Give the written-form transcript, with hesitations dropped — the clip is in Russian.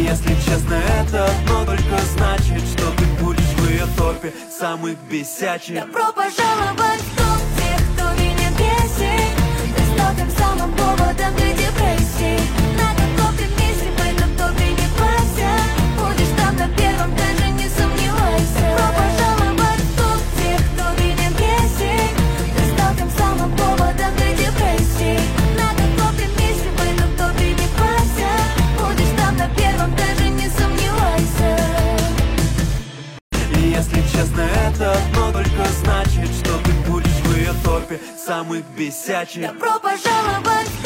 Если честно, это одно только значит, что ты будешь в ее топе самых бесячих. Добро пожаловать в топ тех, кто меня бесит. Ты стал тем самым поводом для депрессии. На каком ты месте, в этом топе не парься. Будешь там на первом, даже не сомневайся. Добро пожаловать в топ тех, кто меня бесит. Ты стал тем самым поводом для депрессии. На каком ты месте, в этом топе не парься. Будешь там на первом, даже не сомневайся. Если честно, это одно только значит, что ты будешь в ее топе самых бесячих. Добро пожаловать в